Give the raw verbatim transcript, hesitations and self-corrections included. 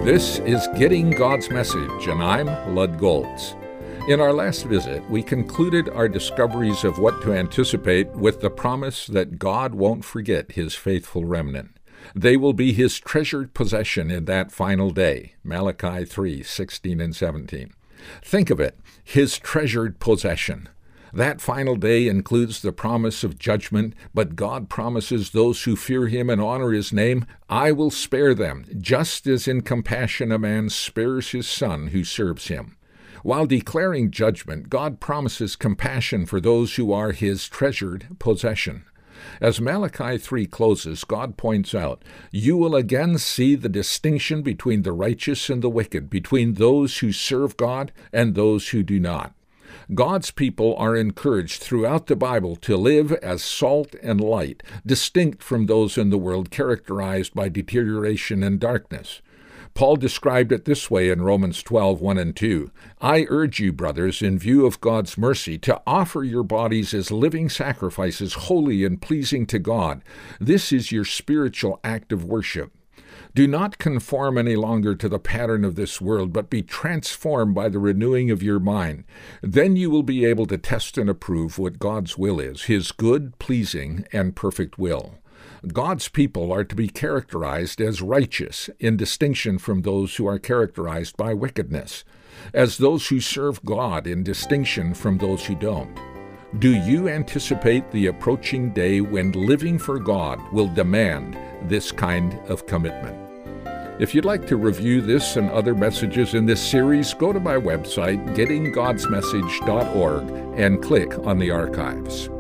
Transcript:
This is Getting God's Message, and I'm Lud Golds. In our last visit, we concluded our discoveries of what to anticipate with the promise that God won't forget His faithful remnant. They will be His treasured possession in that final day, Malachi three, sixteen and seventeen. Think of it, His treasured possession. That final day includes the promise of judgment, but God promises those who fear Him and honor His name, I will spare them, just as in compassion a man spares his son who serves him. While declaring judgment, God promises compassion for those who are His treasured possession. As Malachi three closes, God points out, you will again see the distinction between the righteous and the wicked, between those who serve God and those who do not. God's people are encouraged throughout the Bible to live as salt and light, distinct from those in the world characterized by deterioration and darkness. Paul described it this way in Romans twelve, one and two. I urge you, brothers, in view of God's mercy, to offer your bodies as living sacrifices, holy and pleasing to God. This is your spiritual act of worship. Do not conform any longer to the pattern of this world, but be transformed by the renewing of your mind. Then you will be able to test and approve what God's will is, His good, pleasing, and perfect will. God's people are to be characterized as righteous, in distinction from those who are characterized by wickedness, as those who serve God in distinction from those who don't. Do you anticipate the approaching day when living for God will demand this kind of commitment? If you'd like to review this and other messages in this series, go to my website, getting gods message dot org, and click on the archives.